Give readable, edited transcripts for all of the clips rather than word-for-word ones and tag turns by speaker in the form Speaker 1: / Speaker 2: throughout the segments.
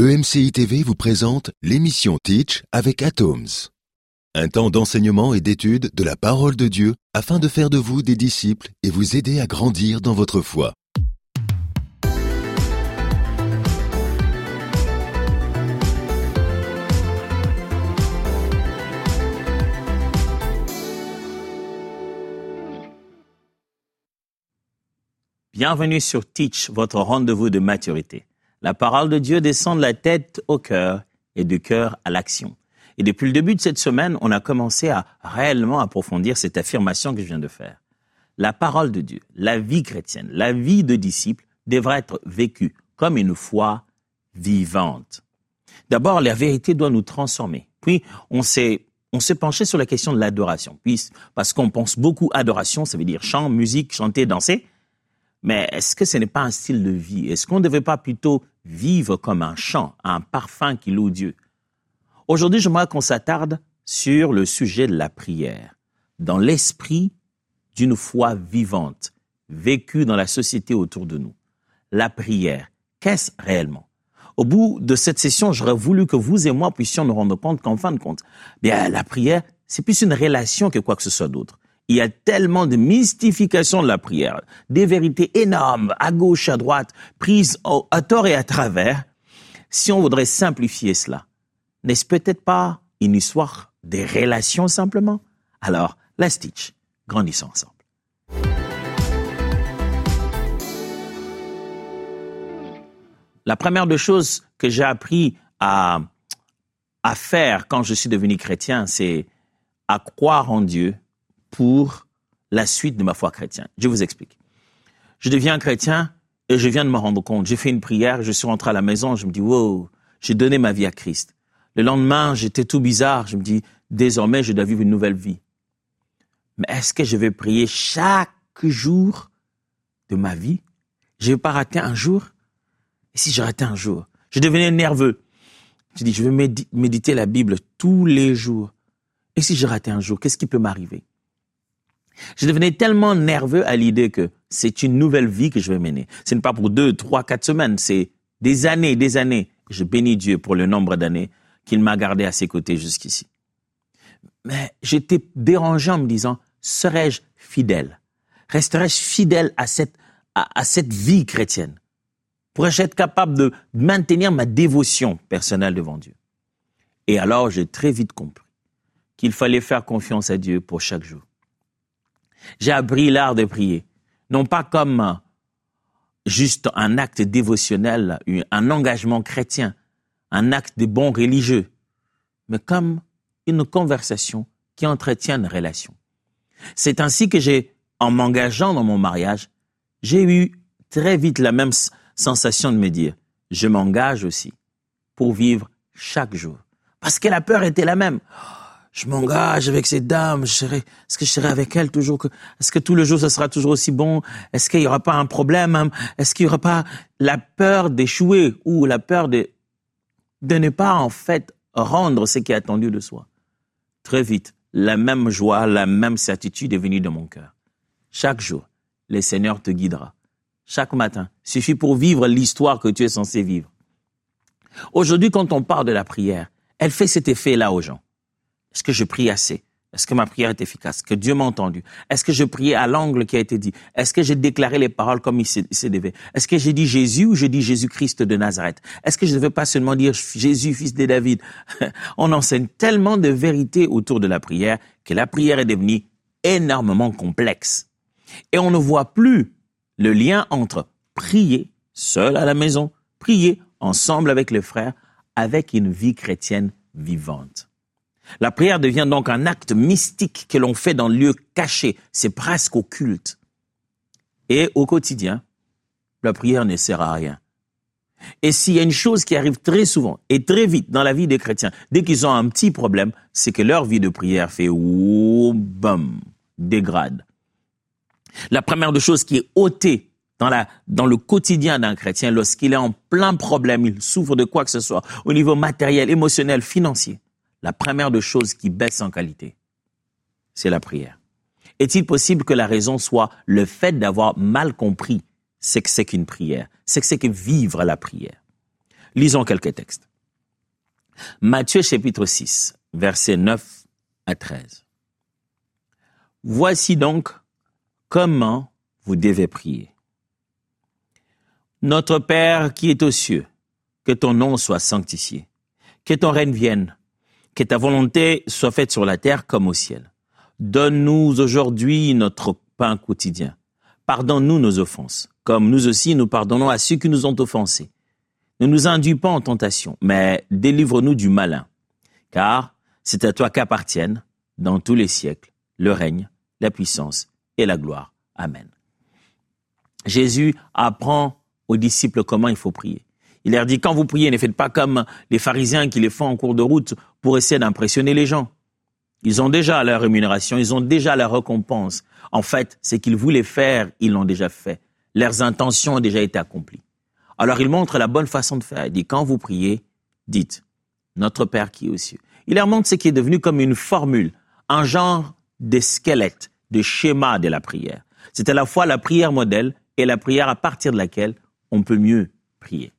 Speaker 1: EMCI TV vous présente l'émission Teach avec Atoms. Un temps d'enseignement et d'étude de la parole de Dieu afin de faire de vous des disciples et vous aider à grandir dans votre foi.
Speaker 2: Bienvenue sur Teach, votre rendez-vous de maturité. La parole de Dieu descend de la tête au cœur et du cœur à l'action. Et depuis le début de cette semaine, on a commencé à réellement approfondir cette affirmation que je viens de faire. La parole de Dieu, la vie chrétienne, la vie de disciple devrait être vécue comme une foi vivante. D'abord, la vérité doit nous transformer. Puis, on s'est penché sur la question de l'adoration. Puis, parce qu'on pense beaucoup adoration, ça veut dire chant, musique, chanter, danser. Mais est-ce que ce n'est pas un style de vie? Est-ce qu'on ne devait pas plutôt vivre comme un chant, un parfum qui loue Dieu? Aujourd'hui, j'aimerais qu'on s'attarde sur le sujet de la prière, dans l'esprit d'une foi vivante, vécue dans la société autour de nous. La prière, qu'est-ce réellement? Au bout de cette session, j'aurais voulu que vous et moi puissions nous rendre compte qu'en fin de compte, la prière, c'est plus une relation que quoi que ce soit d'autre. Il y a tellement de mystification de la prière, des vérités énormes, à gauche, à droite, prises à tort et à travers. Si on voudrait simplifier cela, n'est-ce peut-être pas une histoire des relations simplement? Alors, let's teach, grandissons ensemble. La première des choses que j'ai appris à faire quand je suis devenu chrétien, c'est à croire en Dieu pour la suite de ma foi chrétienne. Je vous explique. Je deviens chrétien et je viens de me rendre compte. J'ai fait une prière, je suis rentré à la maison, je me dis, wow, j'ai donné ma vie à Christ. Le lendemain, j'étais tout bizarre. Je me dis, désormais, je dois vivre une nouvelle vie. Mais est-ce que je vais prier chaque jour de ma vie? Je ne vais pas rater un jour? Et si je ratais un jour? Je devenais nerveux. Je dis, je vais méditer la Bible tous les jours. Et si je ratais un jour, qu'est-ce qui peut m'arriver? Je devenais tellement nerveux à l'idée que c'est une nouvelle vie que je vais mener. Ce n'est pas pour 2, 3, 4 semaines, c'est des années, des années. Je bénis Dieu pour le nombre d'années qu'il m'a gardé à ses côtés jusqu'ici. Mais j'étais dérangé en me disant, serais-je fidèle? Resterais-je fidèle à cette vie chrétienne? Pourrais-je être capable de maintenir ma dévotion personnelle devant Dieu? Et alors, j'ai très vite compris qu'il fallait faire confiance à Dieu pour chaque jour. J'ai appris l'art de prier, non pas comme juste un acte dévotionnel, un engagement chrétien, un acte de bon religieux, mais comme une conversation qui entretient une relation. C'est ainsi que en m'engageant dans mon mariage, j'ai eu très vite la même sensation de me dire, je m'engage aussi pour vivre chaque jour. Parce que la peur était la même. Je m'engage avec cette dame, est-ce que je serai avec elle toujours? Est-ce que tout le jour, ça sera toujours aussi bon? Est-ce qu'il n'y aura pas un problème? Est-ce qu'il n'y aura pas la peur d'échouer ou la peur de ne pas, en fait, rendre ce qui est attendu de soi? Très vite, la même joie, la même certitude est venue de mon cœur. Chaque jour, le Seigneur te guidera. Chaque matin, suffit pour vivre l'histoire que tu es censé vivre. Aujourd'hui, quand on parle de la prière, elle fait cet effet-là aux gens. Est-ce que je prie assez? Est-ce que ma prière est efficace? Est-ce que Dieu m'a entendu? Est-ce que je priais à l'angle qui a été dit? Est-ce que j'ai déclaré les paroles comme il se devait? Est-ce que j'ai dit Jésus ou j'ai dit Jésus-Christ de Nazareth? Est-ce que je ne devais pas seulement dire Jésus, fils de David? On enseigne tellement de vérités autour de la prière que la prière est devenue énormément complexe. Et on ne voit plus le lien entre prier seul à la maison, prier ensemble avec les frères, avec une vie chrétienne vivante. La prière devient donc un acte mystique que l'on fait dans le lieu caché. C'est presque occulte. Et au quotidien, la prière ne sert à rien. Et s'il y a une chose qui arrive très souvent et très vite dans la vie des chrétiens, dès qu'ils ont un petit problème, c'est que leur vie de prière fait dégrade. La première des choses qui est ôtée dans le quotidien d'un chrétien, lorsqu'il est en plein problème, il souffre de quoi que ce soit, au niveau matériel, émotionnel, financier, la première des choses qui baisse en qualité, c'est la prière. Est-il possible que la raison soit le fait d'avoir mal compris ce que c'est qu'une prière, ce que c'est que vivre la prière? Lisons quelques textes. Matthieu chapitre 6, versets 9 à 13. Voici donc comment vous devez prier. Notre Père qui est aux cieux, que ton nom soit sanctifié, que ton règne vienne, que ta volonté soit faite sur la terre comme au ciel. Donne-nous aujourd'hui notre pain quotidien. Pardonne-nous nos offenses, comme nous aussi nous pardonnons à ceux qui nous ont offensés. Ne nous induis pas en tentation, mais délivre-nous du malin. Car c'est à toi qu'appartiennent, dans tous les siècles, le règne, la puissance et la gloire. Amen. Jésus apprend aux disciples comment il faut prier. Il leur dit, quand vous priez, ne faites pas comme les pharisiens qui les font en cours de route pour essayer d'impressionner les gens. Ils ont déjà leur rémunération, ils ont déjà leur récompense. En fait, ce qu'ils voulaient faire, ils l'ont déjà fait. Leurs intentions ont déjà été accomplies. Alors, il montre la bonne façon de faire. Il dit, quand vous priez, dites, notre Père qui est aux cieux. Il leur montre ce qui est devenu comme une formule, un genre de squelette, de schéma de la prière. C'est à la fois la prière modèle et la prière à partir de laquelle on peut mieux prier.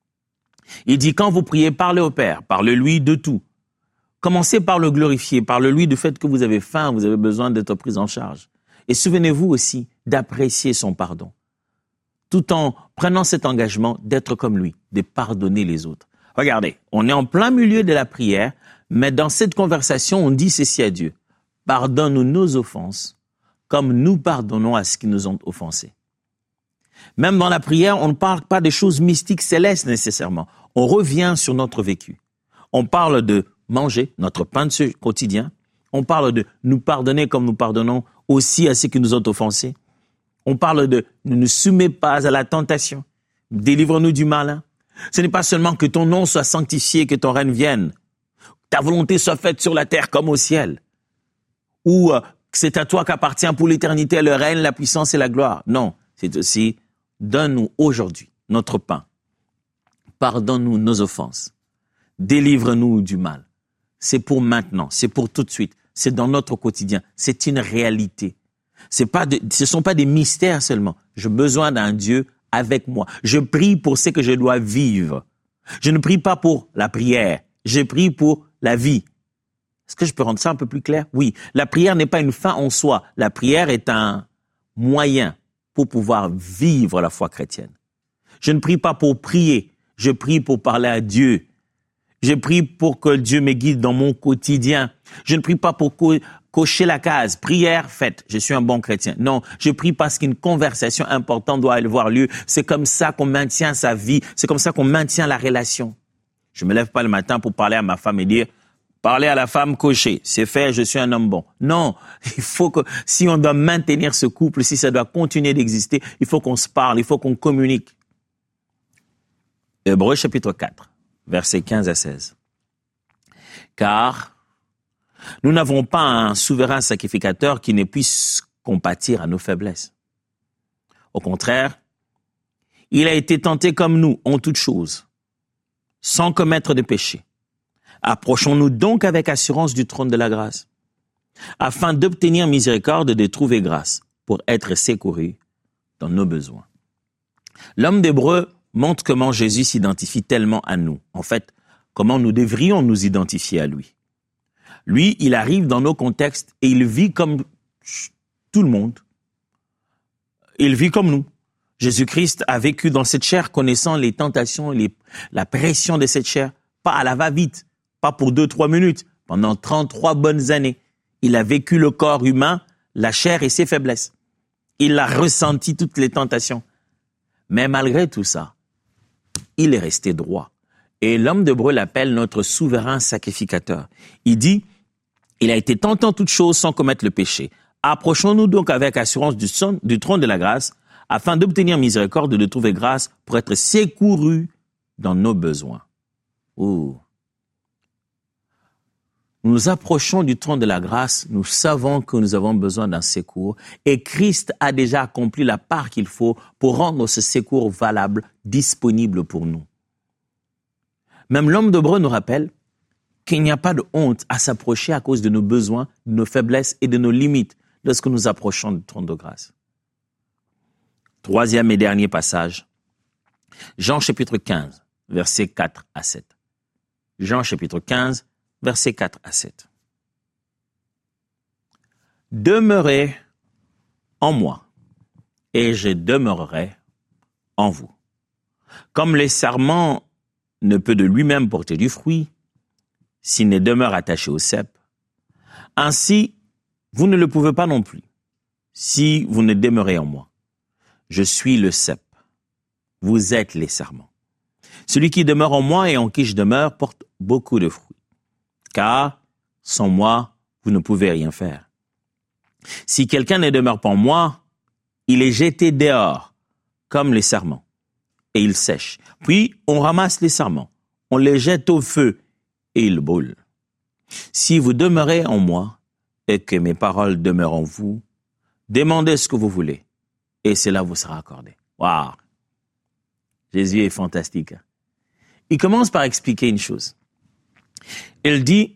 Speaker 2: Il dit, quand vous priez, parlez au Père, parlez-lui de tout. Commencez par le glorifier, parlez-lui du fait que vous avez faim, vous avez besoin d'être pris en charge. Et souvenez-vous aussi d'apprécier son pardon, tout en prenant cet engagement d'être comme lui, de pardonner les autres. Regardez, on est en plein milieu de la prière, mais dans cette conversation, on dit ceci à Dieu. Pardonne-nous nos offenses, comme nous pardonnons à ceux qui nous ont offensés. Même dans la prière, on ne parle pas des choses mystiques célestes nécessairement. On revient sur notre vécu. On parle de manger notre pain de ce quotidien. On parle de nous pardonner comme nous pardonnons aussi à ceux qui nous ont offensés. On parle de ne nous soumets pas à la tentation. Délivre-nous du malin. Ce n'est pas seulement que ton nom soit sanctifié, que ton règne vienne. Ta volonté soit faite sur la terre comme au ciel. Ou c'est à toi qu'appartient pour l'éternité le règne, la puissance et la gloire. Non, c'est aussi donne-nous aujourd'hui notre pain. Pardonne-nous nos offenses. Délivre-nous du mal. C'est pour maintenant, c'est pour tout de suite. C'est dans notre quotidien. C'est une réalité. Ce ne sont pas des mystères seulement. J'ai besoin d'un Dieu avec moi. Je prie pour ce que je dois vivre. Je ne prie pas pour la prière. Je prie pour la vie. Est-ce que je peux rendre ça un peu plus clair? Oui. La prière n'est pas une fin en soi. La prière est un moyen pour pouvoir vivre la foi chrétienne. Je ne prie pas pour prier. Je prie pour parler à Dieu. Je prie pour que Dieu me guide dans mon quotidien. Je ne prie pas pour cocher la case. Prière faite. Je suis un bon chrétien. Non, je prie parce qu'une conversation importante doit avoir lieu. C'est comme ça qu'on maintient sa vie. C'est comme ça qu'on maintient la relation. Je me lève pas le matin pour parler à ma femme et dire parler à la femme cocher. C'est fait, je suis un homme bon. Non, il faut que, si on doit maintenir ce couple, si ça doit continuer d'exister, il faut qu'on se parle, il faut qu'on communique. Hébreux chapitre 4. Versets 15 à 16. Car nous n'avons pas un souverain sacrificateur qui ne puisse compatir à nos faiblesses. Au contraire, il a été tenté comme nous en toutes choses, sans commettre de péché. Approchons-nous donc avec assurance du trône de la grâce, afin d'obtenir miséricorde et de trouver grâce pour être secouru dans nos besoins. L'homme d'Hébreu montre comment Jésus s'identifie tellement à nous. En fait, comment nous devrions nous identifier à lui. Lui, il arrive dans nos contextes et il vit comme tout le monde. Il vit comme nous. Jésus-Christ a vécu dans cette chair, connaissant les tentations, la pression de cette chair, pas à la va-vite, pas pour 2-3 minutes, pendant 33 bonnes années. Il a vécu le corps humain, la chair et ses faiblesses. Il a ressenti toutes les tentations. Mais malgré tout ça, il est resté droit. Et l'homme d'Hébreu l'appelle notre souverain sacrificateur. Il dit, il a été tenté en toutes choses sans commettre le péché. Approchons-nous donc avec assurance du trône de la grâce, afin d'obtenir miséricorde et de trouver grâce pour être secourus dans nos besoins. Ouh. Nous nous approchons du trône de la grâce, nous savons que nous avons besoin d'un secours et Christ a déjà accompli la part qu'il faut pour rendre ce secours valable, disponible pour nous. Même l'homme d'Hébreu nous rappelle qu'il n'y a pas de honte à s'approcher à cause de nos besoins, de nos faiblesses et de nos limites lorsque nous approchons du trône de grâce. Troisième et dernier passage, Jean chapitre 15, versets 4 à 7. Jean chapitre 15, versets 4 à 7. Demeurez en moi, et je demeurerai en vous. Comme le sarment ne peut de lui-même porter du fruit, s'il ne demeure attaché au cep, ainsi vous ne le pouvez pas non plus, si vous ne demeurez en moi. Je suis le cep, vous êtes les sarments. Celui qui demeure en moi et en qui je demeure porte beaucoup de fruits, car sans moi, vous ne pouvez rien faire. Si quelqu'un ne demeure pas en moi, il est jeté dehors, comme les sarments, et il sèche. Puis, on ramasse les sarments, on les jette au feu, et ils brûlent. Si vous demeurez en moi, et que mes paroles demeurent en vous, demandez ce que vous voulez, et cela vous sera accordé. Waouh! Jésus est fantastique. Il commence par expliquer une chose. Il dit,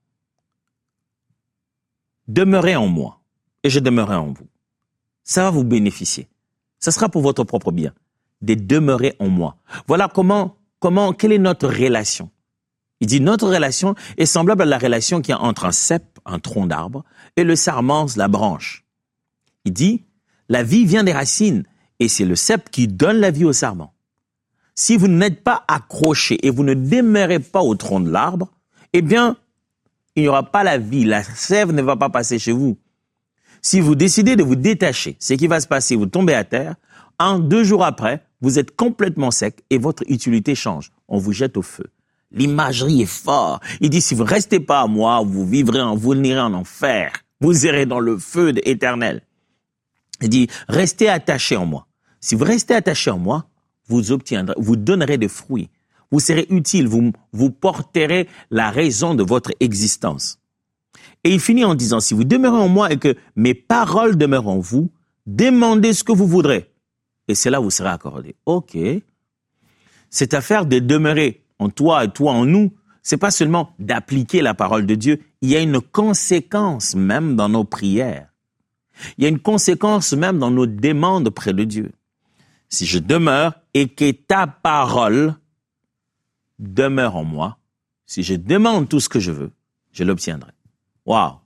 Speaker 2: demeurez en moi, et je demeurerai en vous. Ça va vous bénéficier. Ça sera pour votre propre bien, de demeurer en moi. Voilà quelle est notre relation. Il dit, notre relation est semblable à la relation qu'il y a entre un cep, un tronc d'arbre, et le sarment, la branche. Il dit, la vie vient des racines, et c'est le cep qui donne la vie au sarment. Si vous n'êtes pas accroché et vous ne demeurez pas au tronc de l'arbre, eh bien, il n'y aura pas la vie, la sève ne va pas passer chez vous. Si vous décidez de vous détacher, ce qui va se passer, vous tombez à terre, 2 jours après, vous êtes complètement sec et votre utilité change. On vous jette au feu. L'imagerie est forte. Il dit, si vous ne restez pas à moi, vous irez en enfer. Vous irez dans le feu éternel. Il dit, restez attachés en moi. Si vous restez attachés en moi, vous donnerez des fruits. Vous serez utile, vous porterez la raison de votre existence. Et il finit en disant, si vous demeurez en moi et que mes paroles demeurent en vous, demandez ce que vous voudrez. Et cela vous sera accordé. Ok. Cette affaire de demeurer en toi et toi en nous, c'est pas seulement d'appliquer la parole de Dieu, il y a une conséquence même dans nos prières. Il y a une conséquence même dans nos demandes près de Dieu. Si je demeure et que ta parole demeure en moi, si je demande tout ce que je veux, je l'obtiendrai. Waouh!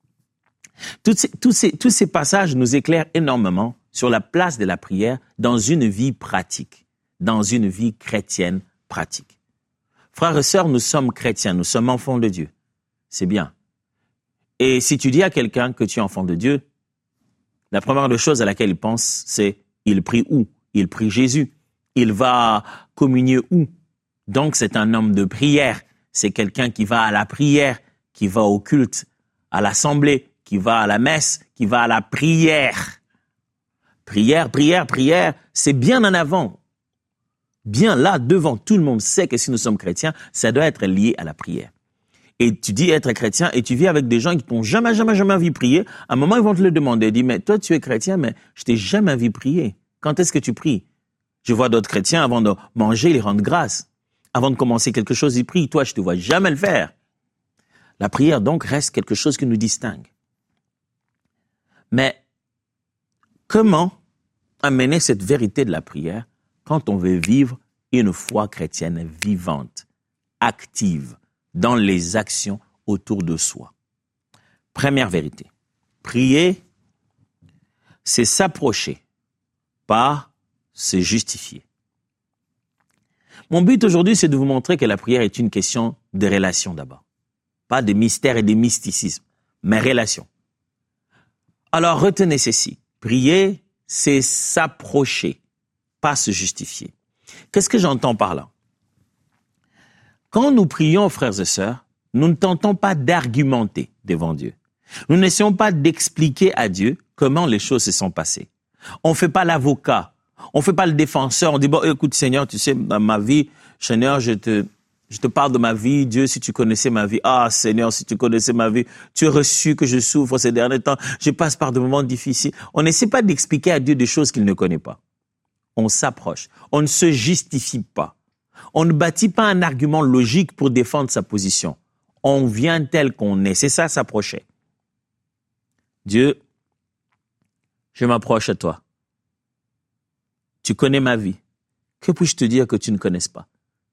Speaker 2: Tous ces passages nous éclairent énormément sur la place de la prière dans une vie pratique, dans une vie chrétienne pratique. Frères et sœurs, nous sommes chrétiens, nous sommes enfants de Dieu. C'est bien. Et si tu dis à quelqu'un que tu es enfant de Dieu, la première des choses à laquelle il pense, c'est il prie où? Il prie Jésus. Il va communier où? Donc c'est un homme de prière. C'est quelqu'un qui va à la prière, qui va au culte, à l'assemblée, qui va à la messe, qui va à la prière. Prière, prière, prière, c'est bien en avant. Bien là, devant, tout le monde sait que si nous sommes chrétiens, ça doit être lié à la prière. Et tu dis être chrétien et tu vis avec des gens qui t'ont jamais vu prier. À un moment, ils vont te le demander. Ils disent, mais toi, tu es chrétien, mais je t'ai jamais vu prier. Quand est-ce que tu pries? Je vois d'autres chrétiens, avant de manger, ils rendent grâce. Avant de commencer quelque chose, ils prient. Toi, je te vois jamais le faire. La prière, donc, reste quelque chose qui nous distingue. Mais comment amener cette vérité de la prière quand on veut vivre une foi chrétienne vivante, active, dans les actions autour de soi? Première vérité, prier, c'est s'approcher, pas se justifier. Mon but aujourd'hui, c'est de vous montrer que la prière est une question de relation d'abord. Pas de mystère et de mysticisme, mais relation. Alors retenez ceci, prier, c'est s'approcher, pas se justifier. Qu'est-ce que j'entends par là? Quand nous prions, frères et sœurs, nous ne tentons pas d'argumenter devant Dieu. Nous n'essayons pas d'expliquer à Dieu comment les choses se sont passées. On ne fait pas l'avocat, on ne fait pas le défenseur, on dit, bon, écoute Seigneur, tu sais, dans ma vie, Seigneur, je te parle de ma vie, Dieu, si tu connaissais ma vie, ah Seigneur, si tu connaissais ma vie, tu as reçu que je souffre ces derniers temps, je passe par des moments difficiles. On n'essaie pas d'expliquer à Dieu des choses qu'il ne connaît pas. On s'approche, on ne se justifie pas. On ne bâtit pas un argument logique pour défendre sa position. On vient tel qu'on est, c'est ça s'approcher. Dieu, je m'approche à toi. Tu connais ma vie. Que puis-je te dire que tu ne connaisses pas?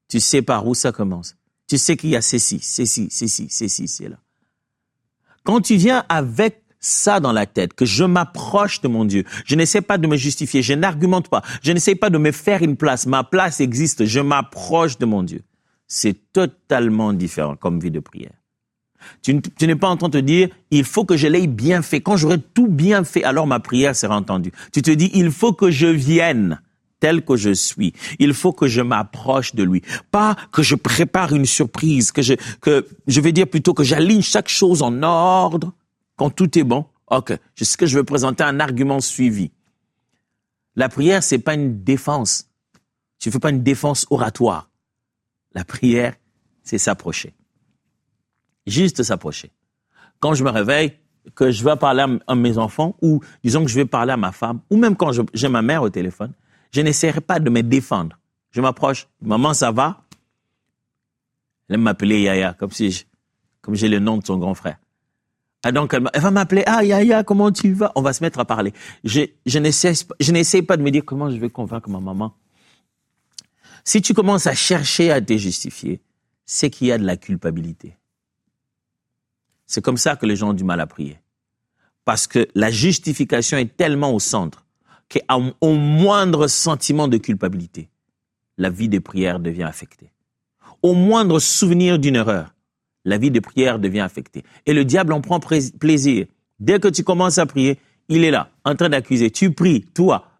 Speaker 2: tu sais par où ça commence. Tu sais qu'il y a ceci, c'est là. Quand tu viens avec ça dans la tête, que je m'approche de mon Dieu, je n'essaie pas de me justifier, je n'argumente pas, je n'essaie pas de me faire une place, ma place existe, je m'approche de mon Dieu. C'est totalement différent comme vie de prière. Tu n'es pas en train de te dire, il faut que je l'aie bien fait. Quand j'aurai tout bien fait, alors ma prière sera entendue. Tu te dis, il faut que je vienne tel que je suis. Il faut que je m'approche de lui. Pas que je prépare une surprise, que je vais dire plutôt que j'aligne chaque chose en ordre. Quand tout est bon, ok, c'est ce que je veux présenter un argument suivi. La prière, c'est pas une défense. Tu fais pas une défense oratoire. La prière, c'est s'approcher. Juste s'approcher. Quand je me réveille, que je vais parler à mes enfants, ou disons que je vais parler à ma femme, ou même quand j'ai ma mère au téléphone, je n'essaierai pas de me défendre. Je m'approche. Maman, ça va? Elle aime m'appeler Yaya, comme j'ai le nom de son grand frère. Ah donc, elle va m'appeler, ah Yaya, comment tu vas? On va se mettre à parler. Je n'essaie pas de me dire comment je vais convaincre ma maman. Si tu commences à chercher à te justifier, c'est qu'il y a de la culpabilité. C'est comme ça que les gens ont du mal à prier. Parce que la justification est tellement au centre qu'au moindre sentiment de culpabilité, la vie de prière devient affectée. Au moindre souvenir d'une erreur, la vie de prière devient affectée. Et le diable en prend plaisir. Dès que tu commences à prier, il est là, en train d'accuser. Tu pries, toi.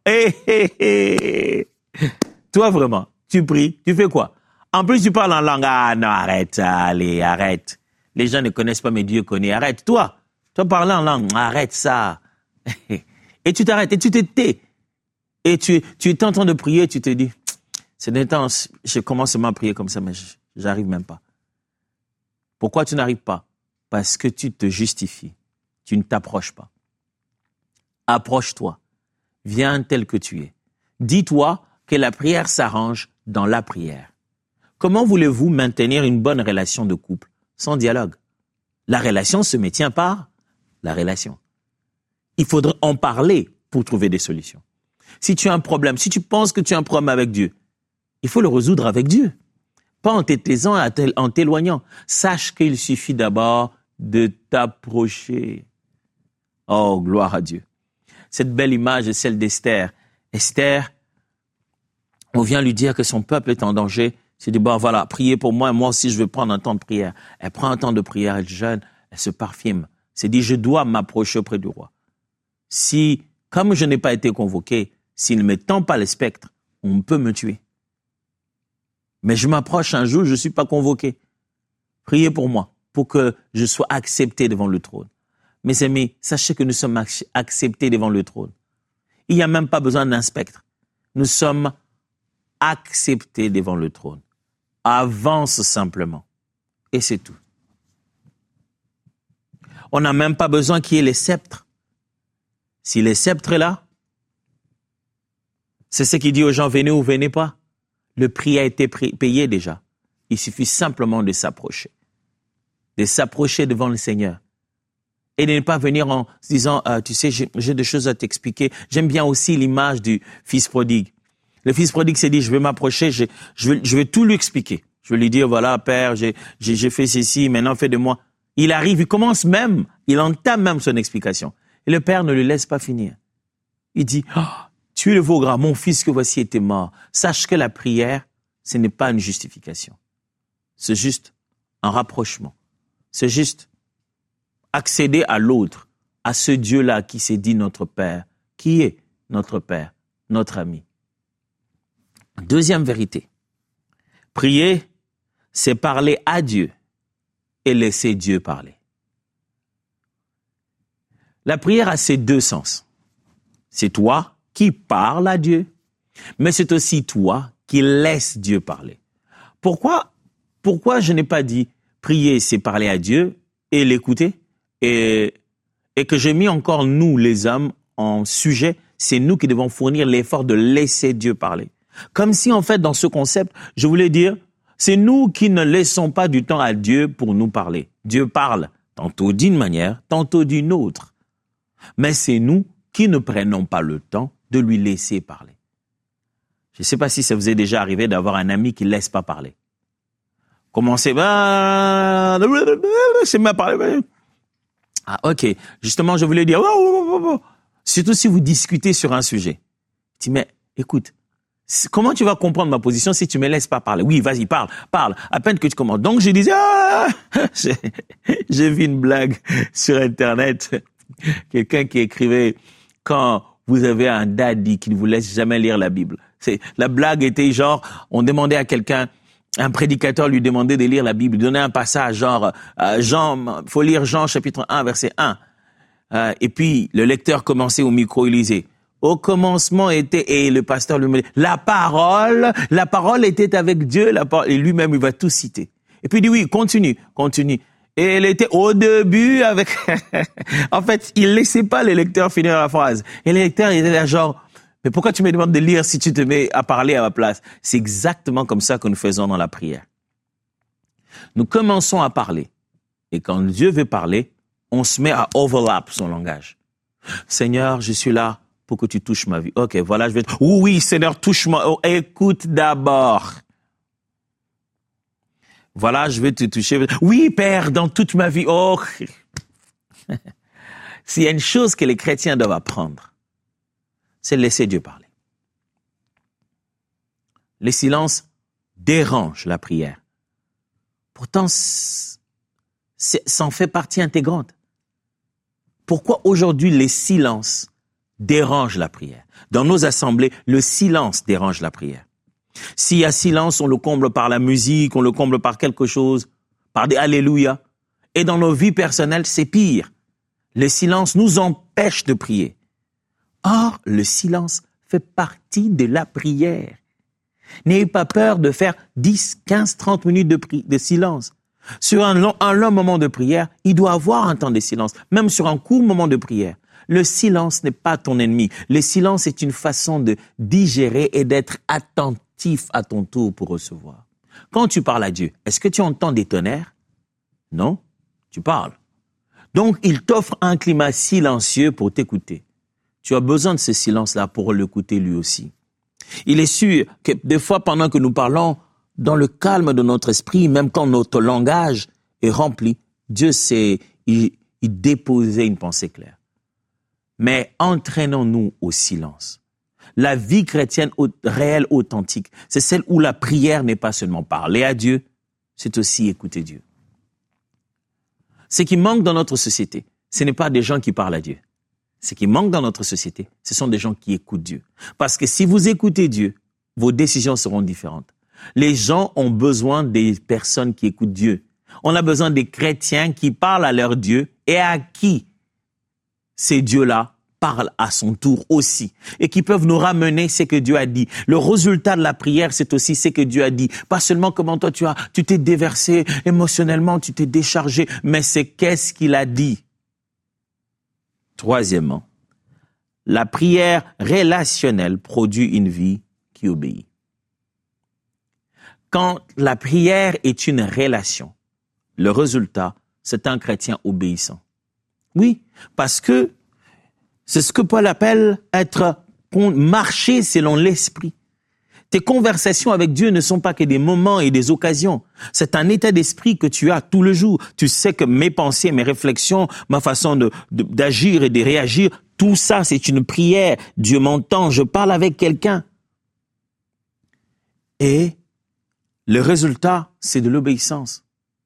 Speaker 2: Toi vraiment, tu pries, tu fais quoi? En plus, tu parles en langue. Ah non, arrête, allez, arrête. Les gens ne connaissent pas, mais Dieu connaît. Arrête, toi parles en langue. Arrête ça. Et tu t'arrêtes, et tu te tais. Et tu es en train de prier, tu te dis, c'est intense, je commence à prier comme ça, mais j'arrive même pas. Pourquoi tu n'arrives pas? Parce que tu te justifies. Tu ne t'approches pas. Approche-toi. Viens tel que tu es. Dis-toi que la prière s'arrange dans la prière. Comment voulez-vous maintenir une bonne relation de couple sans dialogue? La relation se maintient par la relation. Il faudrait en parler pour trouver des solutions. Si tu as un problème, si tu penses que tu as un problème avec Dieu, il faut le résoudre avec Dieu. Pas en t'étaisant, en t'éloignant. Sache qu'il suffit d'abord de t'approcher. Oh, gloire à Dieu. Cette belle image est celle d'Esther. Esther, on vient lui dire que son peuple est en danger. C'est dit, bon, voilà, priez pour moi, et moi aussi je vais prendre un temps de prière. Elle prend un temps de prière, elle jeûne, elle se parfume. C'est dit, je dois m'approcher auprès du roi. Si, comme je n'ai pas été convoqué, s'il ne me tend pas le spectre, on peut me tuer. Mais je m'approche un jour, je ne suis pas convoqué. Priez pour moi, pour que je sois accepté devant le trône. Mes amis, sachez que nous sommes acceptés devant le trône. Il n'y a même pas besoin d'un spectre. Nous sommes acceptés devant le trône. Avance simplement. Et c'est tout. On n'a même pas besoin qu'il y ait les sceptres. Si les sceptres est là, c'est ce qui dit aux gens, venez ou venez pas. Le prix a été payé déjà. Il suffit simplement de s'approcher devant le Seigneur. Et de ne pas venir en se disant, tu sais, j'ai des choses à t'expliquer. J'aime bien aussi l'image du fils prodigue. Le fils prodigue s'est dit, je vais m'approcher, je vais tout lui expliquer. Je vais lui dire, voilà, père, j'ai fait ceci, maintenant fais de moi. Il arrive, il entame même son explication. Et le père ne le laisse pas finir. Il dit, tu es le veau gras, mon fils que voici était mort. Sache que la prière, ce n'est pas une justification. C'est juste un rapprochement. C'est juste accéder à l'autre, à ce Dieu-là qui s'est dit notre Père, qui est notre Père, notre ami. Deuxième vérité. Prier, c'est parler à Dieu et laisser Dieu parler. La prière a ces deux sens. C'est toi qui parles à Dieu, mais c'est aussi toi qui laisses Dieu parler. Pourquoi je n'ai pas dit prier, c'est parler à Dieu et l'écouter, et que j'ai mis encore nous, les hommes, en sujet, c'est nous qui devons fournir l'effort de laisser Dieu parler. Comme si, en fait, dans ce concept, je voulais dire, c'est nous qui ne laissons pas du temps à Dieu pour nous parler. Dieu parle, tantôt d'une manière, tantôt d'une autre. Mais c'est nous qui ne prenons pas le temps de lui laisser parler. Je ne sais pas si ça vous est déjà arrivé d'avoir un ami qui ne laisse pas parler. Commencez, c'est ma parler. Ah, ok. Justement, je voulais dire, surtout si vous discutez sur un sujet. Je dis, mais écoute, comment tu vas comprendre ma position si tu me laisses pas parler? Oui, vas-y, parle. À peine que tu commences. Donc, je disais, j'ai vu une blague sur Internet. Quelqu'un qui écrivait, quand vous avez un daddy qui ne vous laisse jamais lire la Bible. La blague était genre, on demandait à quelqu'un, un prédicateur lui demandait de lire la Bible, il donnait un passage genre, faut lire Jean chapitre 1, verset 1. Et puis, le lecteur commençait au micro, il lisait. Au commencement était, et le pasteur lui dit, la parole était avec Dieu, et lui-même, il va tout citer. Et puis il dit, oui, continue. Et elle était au début avec, en fait, il laissait pas le lecteur finir la phrase. Et le lecteur, il était là genre, mais pourquoi tu me demandes de lire si tu te mets à parler à ma place? C'est exactement comme ça que nous faisons dans la prière. Nous commençons à parler. Et quand Dieu veut parler, on se met à overlap son langage. Seigneur, je suis là pour que tu touches ma vie. Ok, voilà, je vais te... Oui, Seigneur, touche-moi. Oh, écoute d'abord. Voilà, je vais te toucher. Oui, Père, dans toute ma vie. Oh. S'il y a une chose que les chrétiens doivent apprendre, c'est de laisser Dieu parler. Le silence dérange la prière. Pourtant, ça en fait partie intégrante. Pourquoi aujourd'hui les silences dérangent la prière? Dans nos assemblées, le silence dérange la prière. S'il y a silence, on le comble par la musique, on le comble par quelque chose, par des alléluia. Et dans nos vies personnelles, c'est pire. Le silence nous empêche de prier. Or, le silence fait partie de la prière. N'ayez pas peur de faire 10, 15, 30 minutes de silence. Sur un long moment de prière, il doit avoir un temps de silence, même sur un court moment de prière. Le silence n'est pas ton ennemi. Le silence est une façon de digérer et d'être attentif à ton tour pour recevoir. Quand tu parles à Dieu, est-ce que tu entends des tonnerres? Non, tu parles. Donc, il t'offre un climat silencieux pour t'écouter. Tu as besoin de ce silence-là pour l'écouter lui aussi. Il est sûr que des fois, pendant que nous parlons, dans le calme de notre esprit, même quand notre langage est rempli, Dieu sait y déposer une pensée claire. Mais entraînons-nous au silence. La vie chrétienne réelle, authentique, c'est celle où la prière n'est pas seulement parler à Dieu, c'est aussi écouter Dieu. Ce qui manque dans notre société, ce n'est pas des gens qui parlent à Dieu. Ce qui manque dans notre société, ce sont des gens qui écoutent Dieu. Parce que si vous écoutez Dieu, vos décisions seront différentes. Les gens ont besoin des personnes qui écoutent Dieu. On a besoin des chrétiens qui parlent à leur Dieu et à qui ces dieux-là parlent à son tour aussi et qui peuvent nous ramener ce que Dieu a dit. Le résultat de la prière, c'est aussi ce que Dieu a dit. Pas seulement comment toi tu t'es déversé émotionnellement, tu t'es déchargé, mais c'est qu'est-ce qu'il a dit. Troisièmement, la prière relationnelle produit une vie qui obéit. Quand la prière est une relation, le résultat, c'est un chrétien obéissant. Oui, parce que c'est ce que Paul appelle marcher selon l'esprit. Tes conversations avec Dieu ne sont pas que des moments et des occasions. C'est un état d'esprit que tu as tout le jour. Tu sais que mes pensées, mes réflexions, ma façon d'agir et de réagir, tout ça, c'est une prière. Dieu m'entend, je parle avec quelqu'un. Et le résultat, c'est de l'obéissance.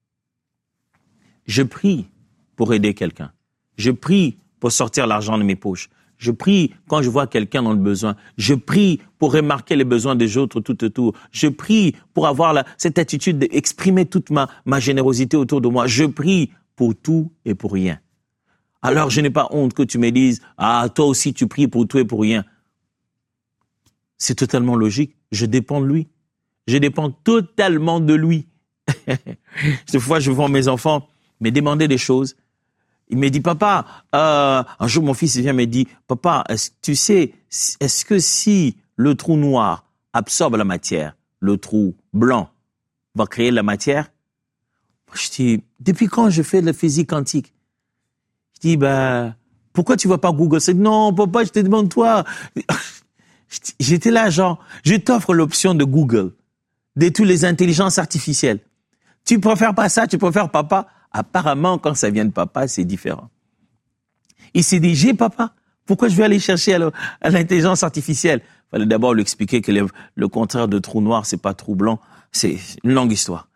Speaker 2: Je prie pour aider quelqu'un. Je prie pour sortir l'argent de mes poches. Je prie quand je vois quelqu'un dans le besoin. Je prie pour remarquer les besoins des autres tout autour. Je prie pour avoir cette attitude d'exprimer toute ma générosité autour de moi. Je prie pour tout et pour rien. Alors je n'ai pas honte que tu me dises « Ah, toi aussi tu pries pour tout et pour rien ». C'est totalement logique. Je dépends de lui. Je dépends totalement de lui. Cette fois, je vois mes enfants me demander des choses. Il me dit, papa, un jour mon fils vient me dit, papa, est-ce que si le trou noir absorbe la matière, le trou blanc va créer la matière? Je dis, depuis quand je fais de la physique quantique? Je dis, pourquoi tu vas pas Google? Non, papa, je te demande toi. J'étais là, genre, je t'offre l'option de Google, de toutes les intelligences artificielles. Tu préfères pas ça, tu préfères papa. Apparemment, quand ça vient de papa, c'est différent. Il s'est dit, j'ai papa. Pourquoi je vais aller chercher à l'intelligence artificielle? Il fallait d'abord lui expliquer que le contraire de trou noir, c'est pas trou blanc. C'est une longue histoire.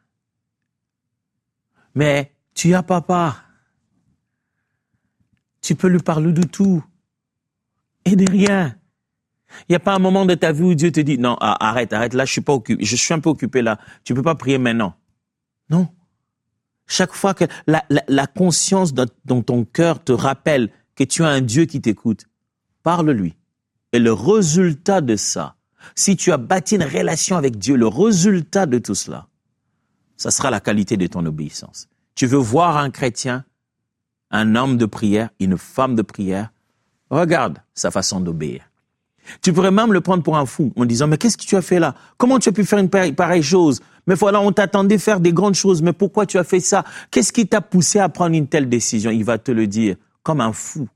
Speaker 2: Mais tu as papa. Tu peux lui parler de tout et de rien. Il n'y a pas un moment de ta vie où Dieu te dit, non, arrête, là, je suis un peu occupé là. Tu peux pas prier maintenant. Non. Chaque fois que la conscience dans ton cœur te rappelle que tu as un Dieu qui t'écoute, parle-lui. Et le résultat de ça, si tu as bâti une relation avec Dieu, le résultat de tout cela, ça sera la qualité de ton obéissance. Tu veux voir un chrétien, un homme de prière, une femme de prière, regarde sa façon d'obéir. Tu pourrais même le prendre pour un fou en disant, mais qu'est-ce que tu as fait là? Comment tu as pu faire une pareille chose? Mais voilà, on t'attendait faire des grandes choses, mais pourquoi tu as fait ça? Qu'est-ce qui t'a poussé à prendre une telle décision? Il va te le dire comme un fou.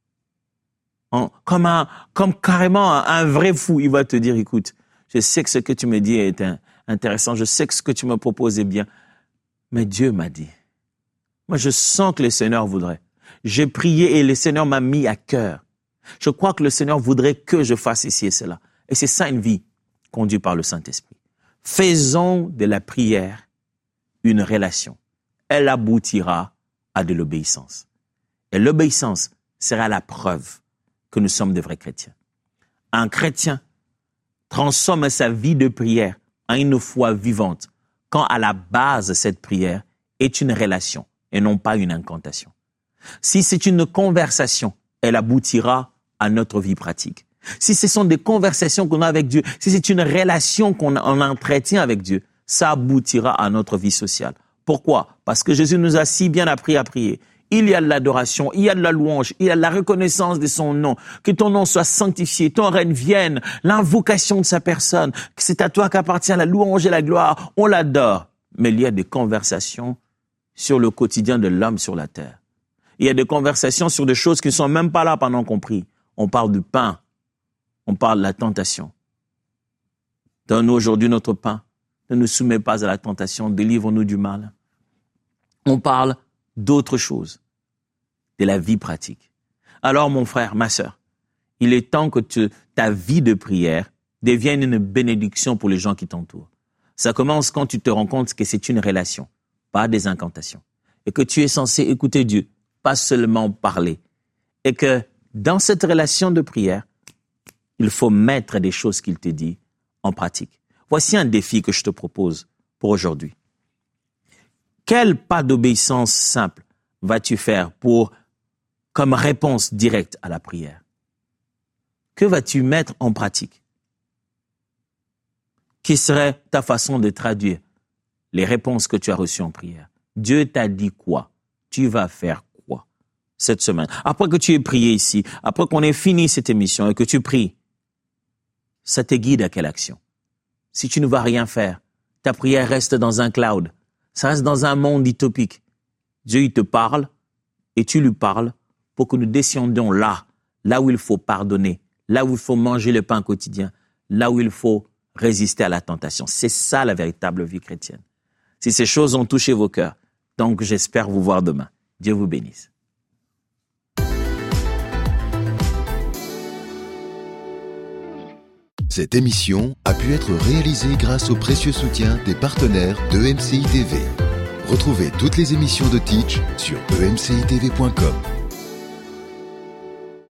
Speaker 2: Comme carrément un vrai fou. Il va te dire, écoute, je sais que ce que tu me dis est intéressant, je sais que ce que tu me proposes est bien, mais Dieu m'a dit. Moi, je sens que le Seigneur voudrait. J'ai prié et le Seigneur m'a mis à cœur. Je crois que le Seigneur voudrait que je fasse ici et cela. Et c'est ça une vie conduite par le Saint-Esprit. Faisons de la prière une relation. Elle aboutira à de l'obéissance. Et l'obéissance sera la preuve que nous sommes de vrais chrétiens. Un chrétien transforme sa vie de prière en une foi vivante quand à la base de cette prière est une relation et non pas une incantation. Si c'est une conversation, elle aboutira à notre vie pratique. Si ce sont des conversations qu'on a avec Dieu, si c'est une relation qu'on entretient avec Dieu, ça aboutira à notre vie sociale. Pourquoi? Parce que Jésus nous a si bien appris à prier. Il y a de l'adoration, il y a de la louange, il y a de la reconnaissance de son nom, que ton nom soit sanctifié, ton règne vienne, l'invocation de sa personne, que c'est à toi qu'appartient la louange et la gloire, on l'adore. Mais il y a des conversations sur le quotidien de l'homme sur la terre. Il y a des conversations sur des choses qui ne sont même pas là pendant qu'on prie. On parle du pain, on parle de la tentation. Donne-nous aujourd'hui notre pain, ne nous soumets pas à la tentation, délivre-nous du mal. On parle d'autres choses, de la vie pratique. Alors mon frère, ma sœur, il est temps que ta vie de prière devienne une bénédiction pour les gens qui t'entourent. Ça commence quand tu te rends compte que c'est une relation, pas des incantations. Et que tu es censé écouter Dieu, pas seulement parler. Et que dans cette relation de prière, il faut mettre des choses qu'il te dit en pratique. Voici un défi que je te propose pour aujourd'hui. Quel pas d'obéissance simple vas-tu faire comme réponse directe à la prière? Que vas-tu mettre en pratique? Qui serait ta façon de traduire les réponses que tu as reçues en prière? Dieu t'a dit quoi? Tu vas faire quoi cette semaine? Après que tu aies prié ici, après qu'on ait fini cette émission et que tu pries, ça te guide à quelle action? Si tu ne vas rien faire, ta prière reste dans un cloud. Ça reste dans un monde utopique. Dieu, il te parle et tu lui parles pour que nous descendions là où il faut pardonner, là où il faut manger le pain quotidien, là où il faut résister à la tentation. C'est ça la véritable vie chrétienne. Si ces choses ont touché vos cœurs, donc j'espère vous voir demain. Dieu vous bénisse.
Speaker 1: Cette émission a pu être réalisée grâce au précieux soutien des partenaires d'EMCI TV. Retrouvez toutes les émissions de Teach sur emcitv.com.